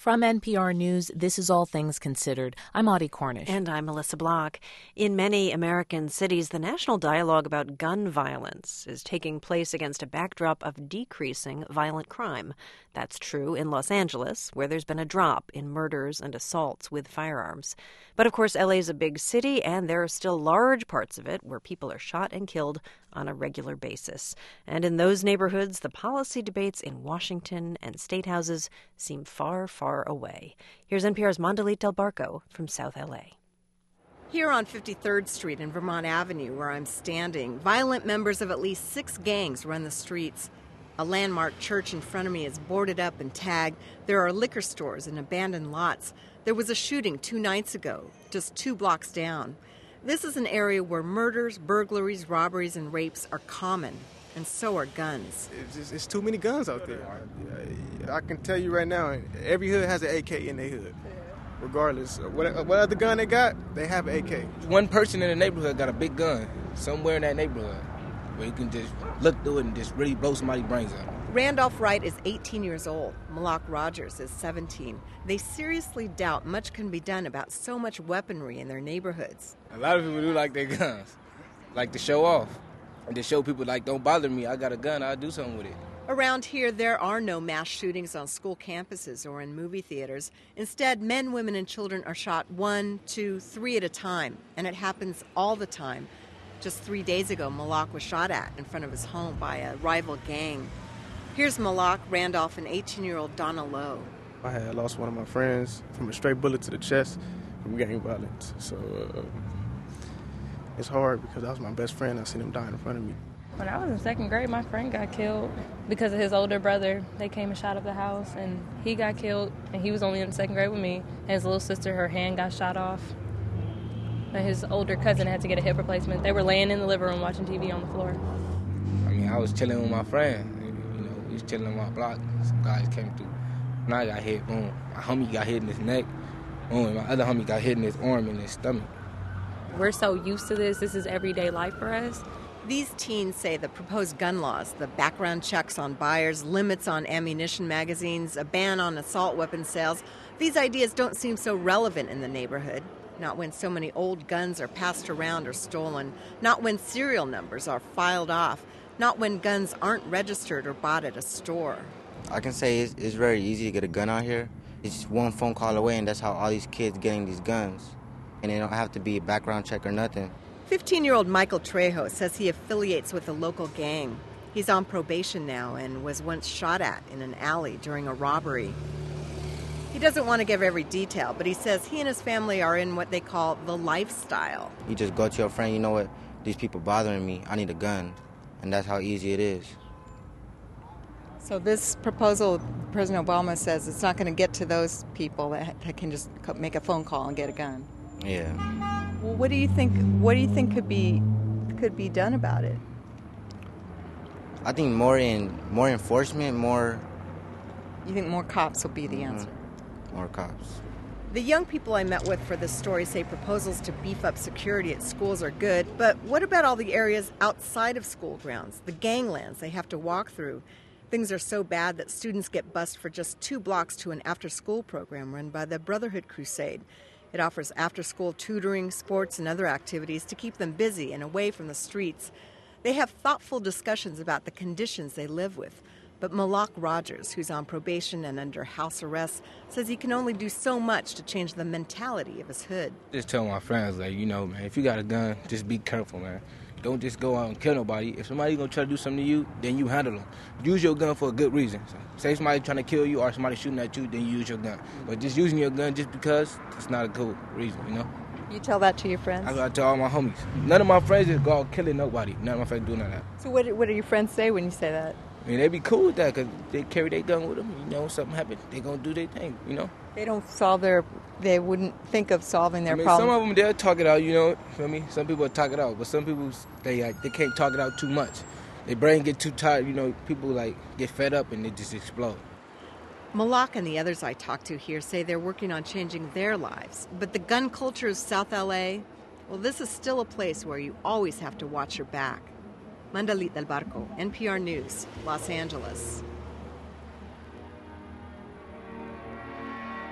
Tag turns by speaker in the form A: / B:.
A: From NPR News, this is All Things Considered. I'm Audie Cornish.
B: And I'm Melissa Block. In many American cities, the national dialogue about gun violence is taking place against a backdrop of decreasing violent crime. That's true in Los Angeles, where there's been a drop in murders and assaults with firearms. But of course, LA is a big city, and there are still large parts of it where people are shot and killed on a regular basis. And in those neighborhoods, the policy debates in Washington and state houses seem far, far away. Here's NPR's Mondalit Del Barco from South LA.
C: Here on 53rd Street and Vermont Avenue, where I'm standing, violent members of at least 6 gangs run the streets. A landmark church in front of me is boarded up and tagged. There are liquor stores and abandoned lots. There was a shooting 2 nights ago, just 2 blocks down. This is an area where murders, burglaries, robberies, and rapes are common, and so are guns.
D: It's too many guns out there. I can tell you right now, every hood has an AK in their hood. Regardless of what other gun they got, they have an AK.
E: One person in the neighborhood got a big gun somewhere in that neighborhood where you can just look through it and just really blow somebody's brains out.
C: Randolph Wright is 18 years old. Malak Rogers is 17. They seriously doubt much can be done about so much weaponry in their neighborhoods.
E: A lot of people do like their guns, like to show off, and to show people, like, don't bother me, I got a gun, I'll do something with it.
C: Around here, there are no mass shootings on school campuses or in movie theaters. Instead, men, women, and children are shot 1, 2, 3 at a time, and it happens all the time. Just 3 days ago, Malak was shot at in front of his home by a rival gang. Here's Malak, Randolph, and 18-year-old Donna Lowe.
D: I had lost one of my friends from a straight bullet to the chest from gang violence. So it's hard because that was my best friend. I seen him die in front of me.
F: When I was in 2nd grade, my friend got killed because of his older brother. They came and shot up the house, and he got killed, and he was only in 2nd grade with me. And his little sister, her hand got shot off. And his older cousin had to get a hip replacement. They were laying in the living room watching TV on the floor.
E: I mean, I was chilling with my friend. We was chilling on my block. Some guys came through. And I got hit, boom. My homie got hit in his neck. Boom. And my other homie got hit in his arm and his stomach.
F: We're so used to this. This is everyday life for us.
C: These teens say the proposed gun laws, the background checks on buyers, limits on ammunition magazines, a ban on assault weapon sales, these ideas don't seem so relevant in the neighborhood. Not when so many old guns are passed around or stolen. Not when serial numbers are filed off. Not when guns aren't registered or bought at a store.
G: I can say it's very easy to get a gun out here. It's just one phone call away, and that's how all these kids getting these guns. And they don't have to be a background check or nothing.
C: 15-year-old Michael Trejo says he affiliates with a local gang. He's on probation now and was once shot at in an alley during a robbery. He doesn't want to give every detail, but he says he and his family are in what they call the lifestyle.
G: You just go to your friend, you know what, these people bothering me, I need a gun. And that's how easy it is.
C: So this proposal, President Obama says it's not going to get to those people that can just make a phone call and get a gun.
G: Yeah.
C: Well, what do you think could be done about it?
G: I think more enforcement, more...
C: You think more cops will be the answer?
G: More cops.
C: The young people I met with for this story say proposals to beef up security at schools are good, but what about all the areas outside of school grounds, the ganglands they have to walk through? Things are so bad that students get bused for just 2 blocks to an after-school program run by the Brotherhood Crusade. It offers after-school tutoring, sports, and other activities to keep them busy and away from the streets. They have thoughtful discussions about the conditions they live with. But Malak Rogers, who's on probation and under house arrest, says he can only do so much to change the mentality of his hood.
E: Just tell my friends, like, man, if you got a gun, just be careful, man. Don't just go out and kill nobody. If somebody's going to try to do something to you, then you handle them. Use your gun for a good reason. So, say somebody trying to kill you or somebody shooting at you, then you use your gun. But just using your gun just because, it's not a good reason,
C: You tell that to your friends?
E: I got to tell all my homies. None of my friends just go out killing nobody. None of my friends do none of that.
C: So what do your friends say when you say that?
E: I mean, they be cool with that because they carry their gun with them. Something happens, they going to do their thing,
C: They don't they wouldn't think of solving their
E: problem.
C: problem.
E: Some of them, they'll talk it out, feel me? Some people will talk it out, but some people, they can't talk it out too much. Their brain get too tired, people, get fed up and they just explode.
C: Malak and the others I talked to here say they're working on changing their lives. But the gun culture of South LA, well, this is still a place where you always have to watch your back. Mondalit Del Barco, NPR News, Los Angeles.